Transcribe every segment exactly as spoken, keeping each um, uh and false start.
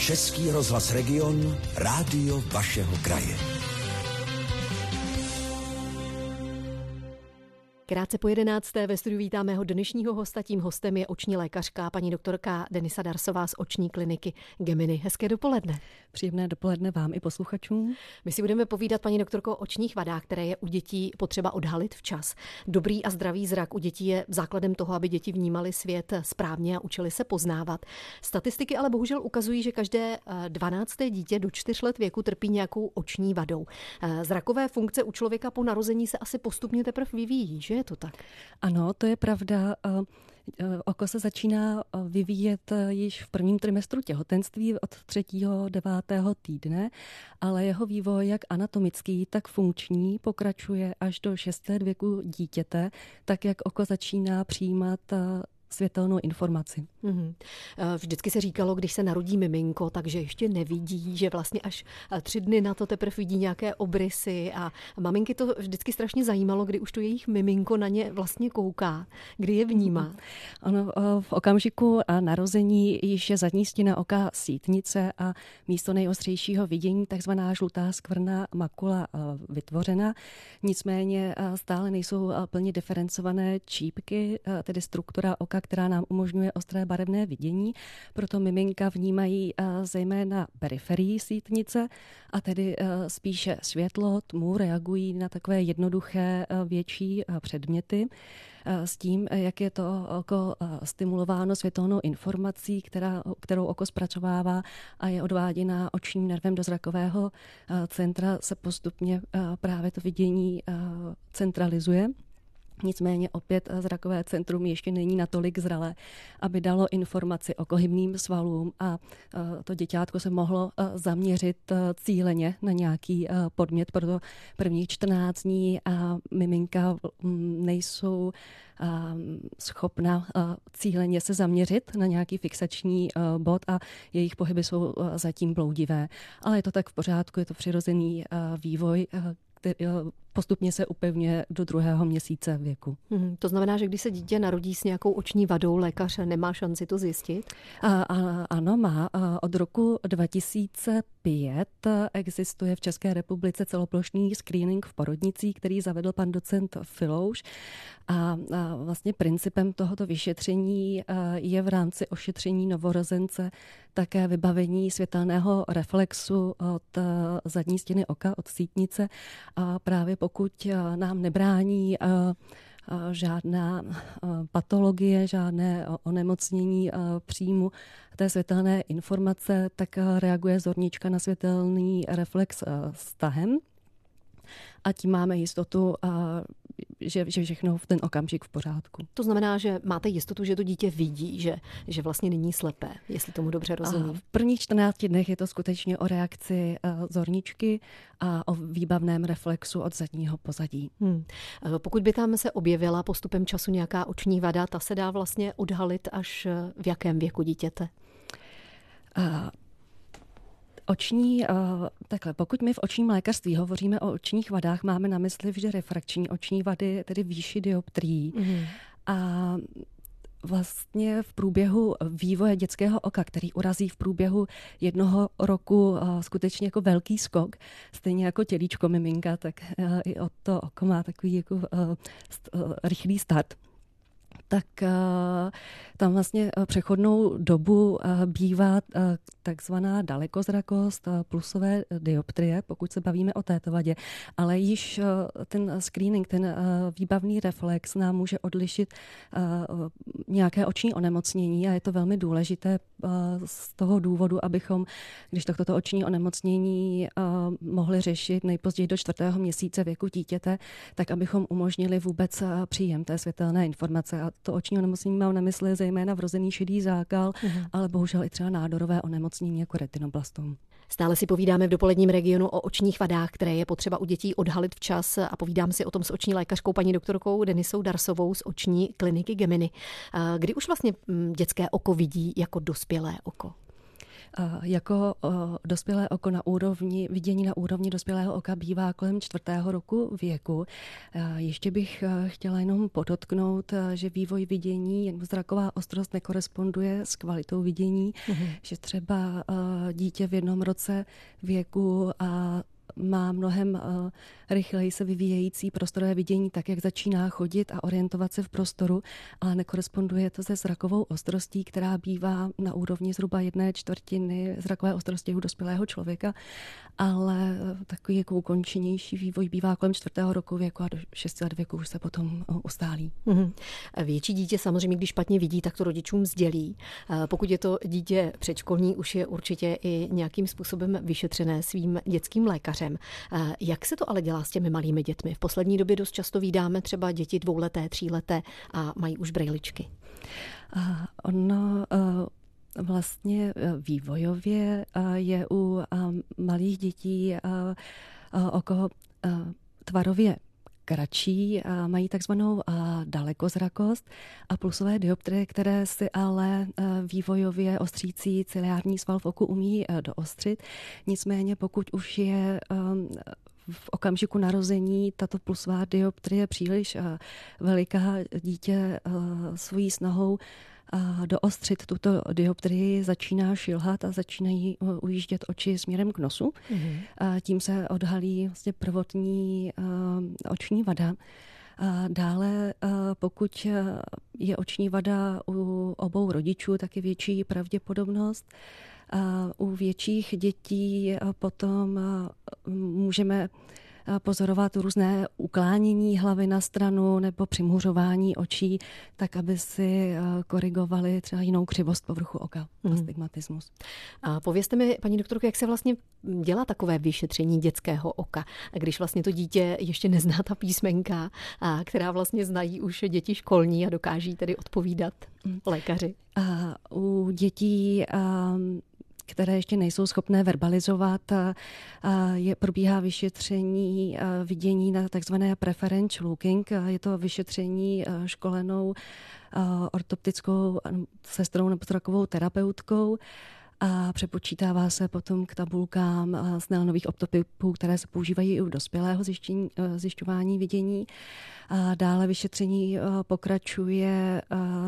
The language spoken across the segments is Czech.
Český rozhlas Region, rádio vašeho kraje. Krátce po jedenácté ve studiu vítám mého dnešního hosta. Tím hostem je oční lékařka paní doktorka Denisa Darsová z oční kliniky Gemini. Hezké dopoledne. Příjemné dopoledne vám i posluchačům. My si budeme povídat, paní doktorko, o očních vadách, které je u dětí potřeba odhalit včas. Dobrý a zdravý zrak u dětí je základem toho, aby děti vnímaly svět správně a učili se poznávat. Statistiky ale bohužel ukazují, že každé dvanácté dítě do čtyř let věku trpí nějakou oční vadou. Zrakové funkce u člověka po narození se asi postupně teprve vyvíjí, že je to tak? Ano, to je pravda. Oko se začíná vyvíjet již v prvním trimestru těhotenství od třetího devátého týdne, ale jeho vývoj jak anatomický, tak funkční pokračuje až do šesti let věku dítěte, tak jak oko začíná přijímat světelnou informaci. Mm-hmm. Vždycky se říkalo, když se narodí miminko, takže ještě nevidí, že vlastně až tři dny na to teprve vidí nějaké obrysy a maminky to vždycky strašně zajímalo, kdy už to jejich miminko na ně vlastně kouká, kdy je vnímá. Ono v okamžiku narození již je zadní stěna oka sítnice a místo nejostřejšího vidění takzvaná žlutá skvrna makula vytvořena. Nicméně stále nejsou plně diferencované čípky, tedy struktura oka, která nám umožňuje ostré barevné vidění. Proto miminka vnímají zejména periferii sítnice a tedy spíše světlo, tmu, reagují na takové jednoduché větší předměty. S tím, jak je to oko stimulováno světelnou informací, která, kterou oko zpracovává a je odváděna očním nervem do zrakového centra, se postupně právě to vidění centralizuje. Nicméně opět zrakové centrum ještě není natolik zralé, aby dalo informaci o hybným svalům a to děťátko se mohlo zaměřit cíleně na nějaký podmět. Proto prvních čtrnáct dní a miminka nejsou schopna cíleně se zaměřit na nějaký fixační bod a jejich pohyby jsou zatím bloudivé. Ale je to tak v pořádku, je to přirozený vývoj, který postupně se upevňuje do druhého měsíce věku. Hmm, to znamená, že když se dítě narodí s nějakou oční vadou, lékař nemá šanci to zjistit? A, a, ano, má. Od roku dva tisíce pět existuje v České republice celoplošný screening v porodnicích, který zavedl pan docent Filouš. A, a vlastně principem tohoto vyšetření je v rámci ošetření novorozence také vybavení světelného reflexu od zadní stěny oka, od sítnice. A právě pokud nám nebrání žádná patologie, žádné onemocnění příjmu té světelné informace, tak reaguje zornička na světelný reflex s tahem. A tím máme jistotu, že, že všechno v ten okamžik v pořádku. To znamená, že máte jistotu, že to dítě vidí, že, že vlastně není slepé, jestli tomu dobře rozumím. V prvních čtrnácti dnech je to skutečně o reakci zorničky a o výbavném reflexu od zadního pozadí. Hmm. Pokud by tam se objevila postupem času nějaká oční vada, ta se dá vlastně odhalit až v jakém věku dítěte? A Oční, takhle, pokud my v očním lékařství hovoříme o očních vadách, máme na mysli vždy refrakční oční vady, tedy výši dioptrií. Mm. A vlastně v průběhu vývoje dětského oka, který urazí v průběhu jednoho roku skutečně jako velký skok, stejně jako tělíčko miminka, tak i od to oko má takový jako rychlý start. Tak tam vlastně přechodnou dobu bývá takzvaná dalekozrakost, plusové dioptrie, pokud se bavíme o této vadě, ale již ten screening, ten výbavný reflex nám může odlišit nějaké oční onemocnění a je to velmi důležité z toho důvodu, abychom, když toto oční onemocnění mohli řešit nejpozději do čtvrtého měsíce věku dítěte, tak abychom umožnili vůbec příjem té světelné informace. A to oční onemocnění mám na mysli zejména vrozený šedý zákal, uhum. ale bohužel i třeba nádorové onemocnění jako retinoblastom. Stále si povídáme v dopoledním regionu o očních vadách, které je potřeba u dětí odhalit včas a povídám si o tom s oční lékařkou paní doktorkou Denisou Darsovou z oční kliniky Gemini. Kdy už vlastně dětské oko vidí jako dospělé oko? Jako dospělé oko na úrovni, vidění na úrovni dospělého oka bývá kolem čtvrtého roku věku. Ještě bych chtěla jenom podotknout, že vývoj vidění, zraková ostrost nekoresponduje s kvalitou vidění, mm-hmm. že třeba dítě v jednom roce věku a má mnohem uh, rychleji se vyvíjející prostorové vidění, tak jak začíná chodit a orientovat se v prostoru, ale nekoresponduje to se zrakovou ostrostí, která bývá na úrovni zhruba jedné čtvrtiny zrakové ostrosti u dospělého člověka, ale uh, takový jako ukončenější vývoj bývá kolem čtvrtého roku věku a do šesti let věku už se potom uh, ustálí. Mm-hmm. Větší dítě samozřejmě, když špatně vidí, tak to rodičům sdělí. Uh, pokud je to dítě předškolní, už je určitě i nějakým způsobem vyšetřené svým dětským lékařem. Jak se to ale dělá s těmi malými dětmi? V poslední době dost často vídáme třeba děti dvouleté, tříleté a mají už brejličky. Ono vlastně vývojově je u malých dětí oko tvarově kratší, mají takzvanou dalekozrakost a plusové dioptrie, které si ale vývojově ostřící ciliární sval v oku umí doostřit. Nicméně pokud už je v okamžiku narození tato plusová dioptrie příliš veliká, dítě svojí snahou a doostřit tuto dioptrii začíná šilhat a začínají ujíždět oči směrem k nosu. Mm-hmm. A tím se odhalí vlastně prvotní uh, oční vada. A dále, uh, pokud je oční vada u obou rodičů, tak je větší pravděpodobnost. A u větších dětí potom uh, můžeme pozorovat různé uklánění hlavy na stranu nebo přimuřování očí, tak aby si korigovali třeba jinou křivost povrchu oka, mm. astigmatismus. A povězte mi, paní doktorko, jak se vlastně dělá takové vyšetření dětského oka, když vlastně to dítě ještě nezná ta písmenka, a která vlastně znají už děti školní a dokáží tedy odpovídat mm. lékaři? A u dětí a které ještě nejsou schopné verbalizovat, a, a je, probíhá vyšetření a vidění na takzvané preference looking. A je to vyšetření školenou a ortoptickou sestrou nebo zrakovou terapeutkou a přepočítává se potom k tabulkám Snellenových optotypů, které se používají i u dospělého zjištění, zjišťování vidění. A dále vyšetření pokračuje,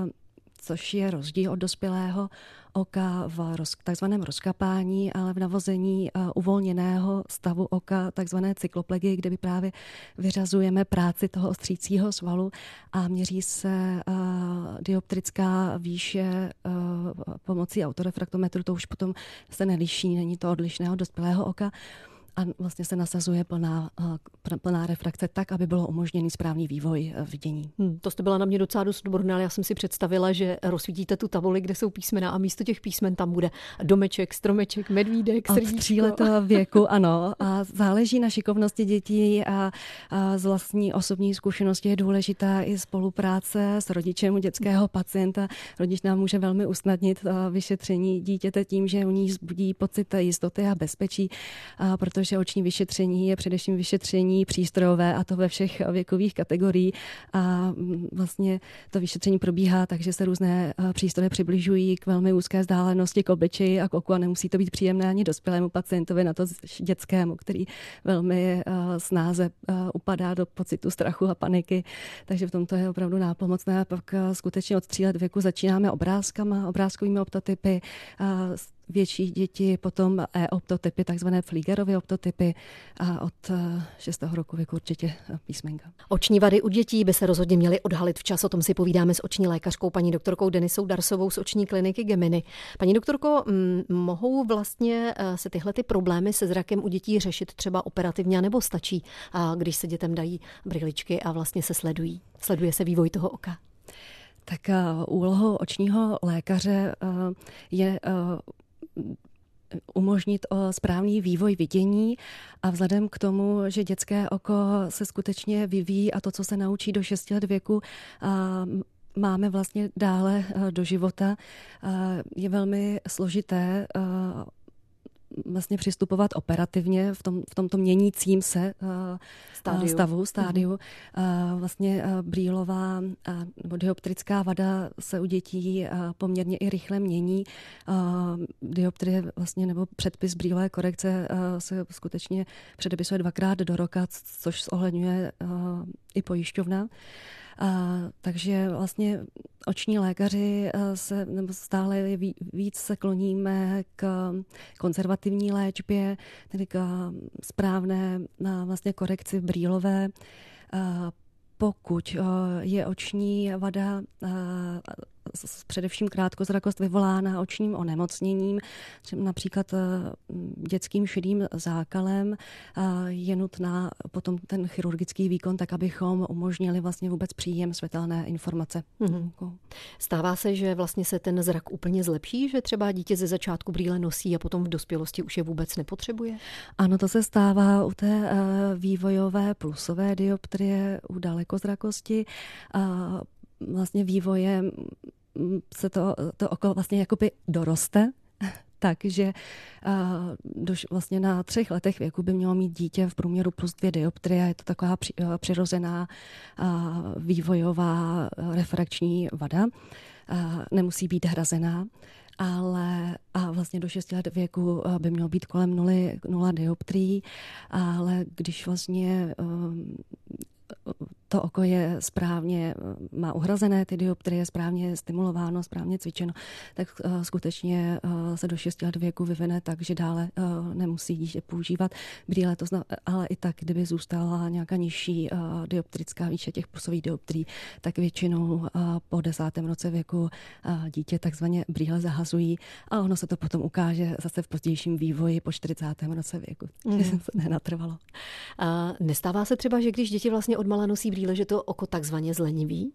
což je rozdíl od dospělého oka v roz, takzvaném rozkapání, ale v navození uh, uvolněného stavu oka, takzvané cykloplegie, kde by právě vyřazujeme práci toho ostřícího svalu a měří se uh, dioptrická výše uh, pomocí autorefraktometru. To už potom se neliší, není to odlišné od dospělého oka. A vlastně se nasazuje plná, plná refrakce tak, aby bylo umožněný správný vývoj vidění. Hmm, to jste byla na mě docela dost odborná, ale já jsem si představila, že rozsvítíte tu tabuli, kde jsou písmena a místo těch písmen tam bude domeček, stromeček, medvídek, srdíčko. Od tříletého věku, ano. A záleží na šikovnosti dětí a, a z vlastní osobní zkušenosti je důležitá i spolupráce s rodičem dětského pacienta. Rodič nám může velmi usnadnit vyšetření dítěte tím, že u ní vzbudí pocit jistoty a bezpečí, a protože oční vyšetření je především vyšetření přístrojové a to ve všech věkových kategoriích a vlastně to vyšetření probíhá tak, že se různé přístroje přibližují k velmi úzké vzdálenosti k obličeji a k oku a nemusí to být příjemné ani dospělému pacientovi, na to dětskému, který velmi snáze upadá do pocitu strachu a paniky, takže v tomto je opravdu nápomocné a pak skutečně od tří let věku začínáme obrázkama, obrázkovými optotypy, větší děti, potom e-optotypy, takzvané Fliegerovy optotypy a od šestého roku věku určitě písmenka. Oční vady u dětí by se rozhodně měly odhalit včas, o tom si povídáme s oční lékařkou paní doktorkou Denisou Darsovou z oční kliniky Gemini. Paní doktorko, m- mohou vlastně se tyhle ty problémy se zrakem u dětí řešit třeba operativně, nebo stačí, když se dětem dají brýličky a vlastně se sledují? Sleduje se vývoj toho oka? Tak úlohou očního lékaře je umožnit správný vývoj vidění a vzhledem k tomu, že dětské oko se skutečně vyvíjí a to, co se naučí do šesti let věku, máme vlastně dále do života, je velmi složité vlastně přistupovat operativně v, tom, v tomto měnícím se stádiu. stavu, stádiu. Mm-hmm. Vlastně brýlová nebo dioptrická vada se u dětí poměrně i rychle mění. Dioptrie vlastně nebo předpis brýlové korekce se skutečně předepisuje dvakrát do roka, což zohledňuje i pojišťovna. A, takže vlastně oční lékaři se, nebo stále víc se kloníme k konzervativní léčbě, tedy k správné vlastně korekci brýlové. A pokud je oční vada především krátkozrakost vyvolána očním onemocněním, například dětským šedým zákalem, je nutná potom ten chirurgický výkon, tak abychom umožnili vlastně vůbec příjem světelné informace. Mm-hmm. Stává se, že vlastně se ten zrak úplně zlepší, že třeba dítě ze začátku brýle nosí a potom v dospělosti už je vůbec nepotřebuje? Ano, to se stává u té vývojové plusové dioptrie, u dalekozrakosti. Vlastně vývojem se to, to oko vlastně jakoby doroste, takže uh, vlastně na třech letech věku by mělo mít dítě v průměru plus dvě dioptrie. Je to taková při, uh, přirozená uh, vývojová uh, refrakční vada. Uh, nemusí být hrazená, ale a vlastně do šesti let věku uh, by mělo být kolem nuly, nula dioptrií, ale když vlastně uh, to oko je správně, má uhrazené ty dioptrie, správně stimulováno, správně cvičeno, tak uh, skutečně uh, se do šesti let věku vyvine tak, že dále uh, nemusí dítě používat brýle, to zna, ale i tak, kdyby zůstala nějaká nižší uh, dioptrická výše těch plusových dioptrií, tak většinou uh, po desátém roce věku uh, dítě takzvaně brýle zahazují a ono se to potom ukáže zase v pozdějším vývoji po čtyřicátém roce věku. Mm. Se nenatrvalo. A nestává se třeba, že když děti vlastně odmala nosí brýle, že to oko takzvaně zleniví?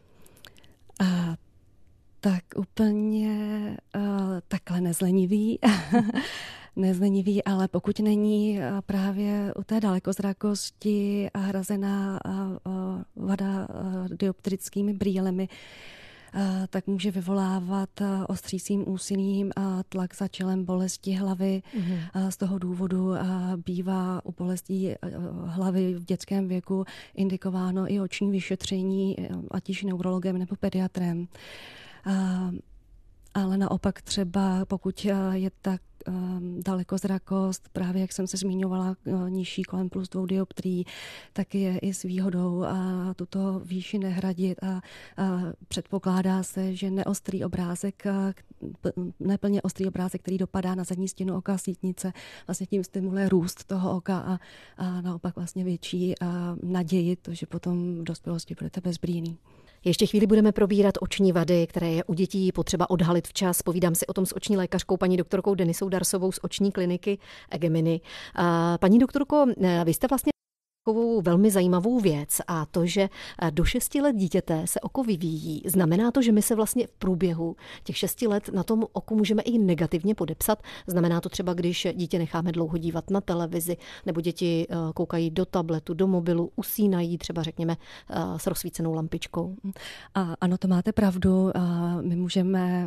A, tak úplně a, takhle nezlenivý. nezlenivý, ale pokud není právě u té dalekozrakosti a hrazená a, a, vada a, dioptrickými brýlemi, tak může vyvolávat ostřícím úsilím a tlak za čelem, bolesti hlavy. Mm-hmm. Z toho důvodu bývá u bolestí hlavy v dětském věku indikováno i oční vyšetření, ať již neurologem nebo pediatrem. Ale naopak třeba, pokud je tak dalekozrakost, právě jak jsem se zmiňovala, nižší kolem plus dvou dioptrií, tak je i s výhodou a tuto výši nehradit a, a předpokládá se, že neostrý obrázek, neplně ostrý obrázek, který dopadá na zadní stěnu oka sítnice, vlastně tím stimuluje růst toho oka a, a naopak vlastně větší a naději, to, že potom v dospělosti budete bezbrýný. Ještě chvíli budeme probírat oční vady, které je u dětí potřeba odhalit včas. Povídám si o tom s oční lékařkou paní doktorkou Denisou Darsovou z oční kliniky Egemini. Paní doktorko, vy jste vlastně takovou velmi zajímavou věc a to, že do šesti let dítěte se oko vyvíjí. Znamená to, že my se vlastně v průběhu těch šesti let na tom oku můžeme i negativně podepsat. Znamená to třeba, když dítě necháme dlouho dívat na televizi, nebo děti koukají do tabletu, do mobilu, usínají třeba řekněme s rozsvícenou lampičkou. A ano, to máte pravdu. My můžeme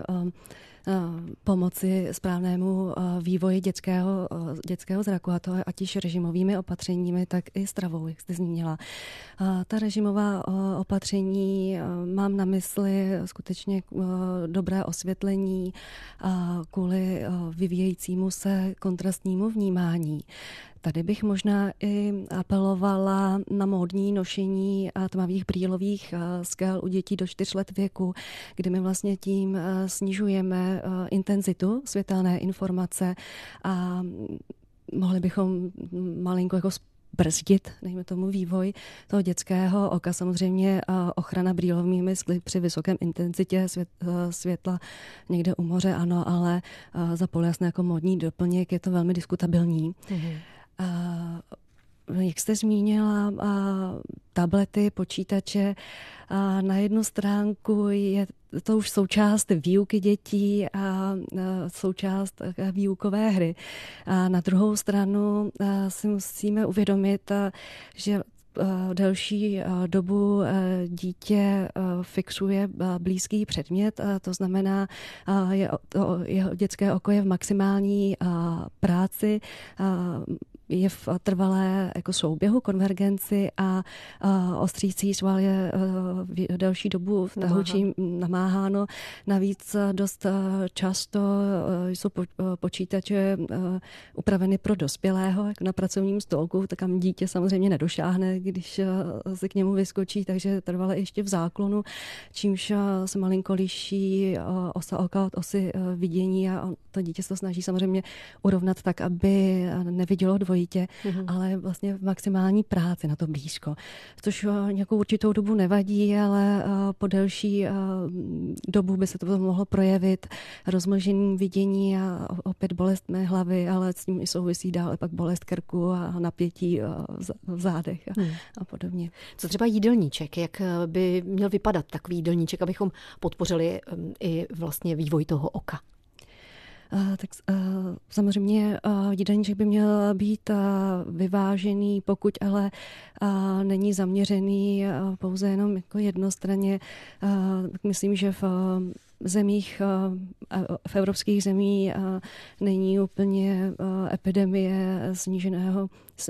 pomoci správnému vývoji dětského, dětského zraku, a to ať již režimovými opatřeními, tak i stravou, jak jste zmínila. Ta režimová opatření, mám na mysli skutečně dobré osvětlení kvůli vyvíjejícímu se kontrastnímu vnímání. Tady bych možná i apelovala na módní nošení tmavých brýlových skel u dětí do čtyř let věku, kdy my vlastně tím snižujeme intenzitu světelné informace a mohli bychom malinko jako brzdit, dejme tomu, vývoj toho dětského oka. Samozřejmě ochrana brýlovými skly při vysokém intenzitě svět, světla někde u moře, ano, ale za polyjasné jako módní doplněk je to velmi diskutabilní. Mm-hmm. Uh, jak jste zmínila, uh, tablety, počítače, uh, na jednu stránku je to už součást výuky dětí a uh, součást uh, výukové hry. A na druhou stranu uh, si musíme uvědomit, uh, že delší dobu dítě fixuje blízký předmět, to znamená, jeho dětské oko je v maximální práci, je v trvalé jako souběhu, konvergenci a, a ostřící sval je v delší dobu v tahučím namáháno. Navíc dost často jsou počítače upraveny pro dospělého, jako na pracovním stolku, tak kam dítě samozřejmě nedošáhne, když se k němu vyskočí, takže trvale ještě v záklonu, čímž se malinko liší osa oka od osy vidění a to dítě se to snaží samozřejmě urovnat tak, aby nevidělo dvojitě, mm-hmm. ale vlastně v maximální práci na to blízko. Což nějakou určitou dobu nevadí, ale po delší dobu by se to mohlo projevit rozmlžením vidění a opět bolest mé hlavy, ale s tím i souvisí dále pak bolest krku a napětí v zádech a, hmm. a podobně. Co třeba jídelníček? Jak by měl vypadat takový jídelníček, abychom podpořili i vlastně vývoj toho oka? Uh, tak uh, samozřejmě uh, jídelníček by měl být uh, vyvážený, pokud ale uh, není zaměřený uh, pouze jenom jako jednostranně. Uh, myslím, že v uh, zemích, v evropských zemích není úplně epidemie sníženého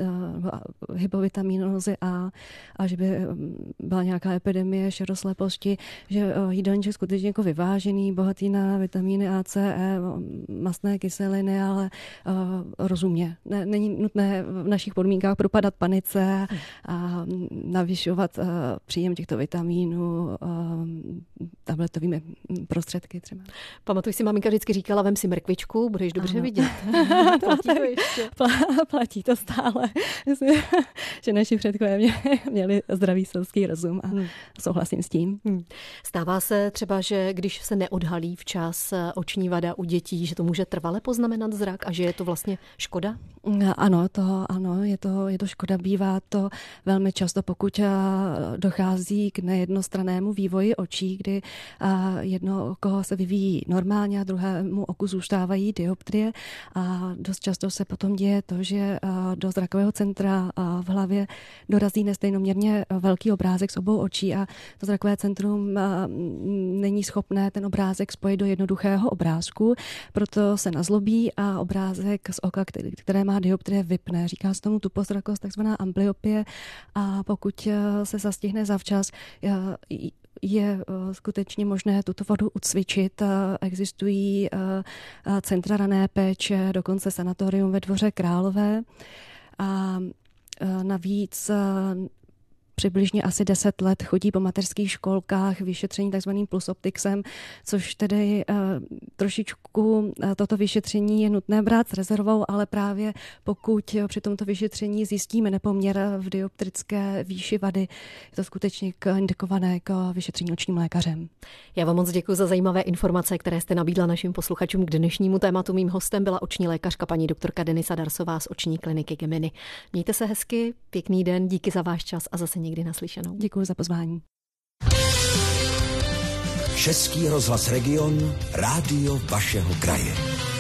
hypovitaminózy A a že by byla nějaká epidemie šerosleposti, že jídelníček skutečně jako vyvážený, bohatý na vitamíny A, C, E, mastné kyseliny, ale rozumně. Není nutné v našich podmínkách propadat panice a navyšovat příjem těchto vitamínů tabletovými prostředky třeba. Pamatuj si, maminka vždycky říkala, vem si mrkvičku, budeš dobře ano. vidět. Platí to ještě. Platí to stále. Myslím, že naši předkové měli, měli zdravý selský rozum a hmm. souhlasím s tím. Hmm. Stává se třeba, že když se neodhalí včas oční vada u dětí, že to může trvale poznamenat zrak a že je to vlastně škoda? Ano, to, ano je, to, je to škoda. Bývá to velmi často, pokud dochází k nejednostrannému vývoji očí, kdy jedno oko se vyvíjí normálně a druhému oku zůstávají dioptrie a dost často se potom děje to, že do zrakového centra v hlavě dorazí nestejnoměrně velký obrázek z obou očí a to zrakové centrum není schopné ten obrázek spojit do jednoduchého obrázku, proto se nazlobí a obrázek z oka, které má dioptrie, vypne. Říká se tomu tupozrakost, takzvaná amblyopie a pokud se zastihne zavčas, je skutečně možné tuto vodu ucvičit. Existují centra rané péče, dokonce sanatorium ve Dvoře Králové. A navíc přibližně asi deset let chodí po mateřských školkách vyšetření takzvaným plusoptixem, což tedy uh, trošičku uh, toto vyšetření je nutné brát s rezervou, ale právě pokud uh, při tomto vyšetření zjistíme nepoměr v dioptrické výši vady, je to skutečně k, indikované k vyšetření očním lékařem. Já vám moc děkuji za zajímavé informace, které jste nabídla našim posluchačům k dnešnímu tématu. Mým hostem byla oční lékařka paní doktorka Denisa Darsová z oční kliniky Gemini. Mějte se hezky, pěkný den, díky za váš čas a zase někdy naslyšenou. Děkuji za pozvání. Český rozhlas Region, rádio vašeho kraje.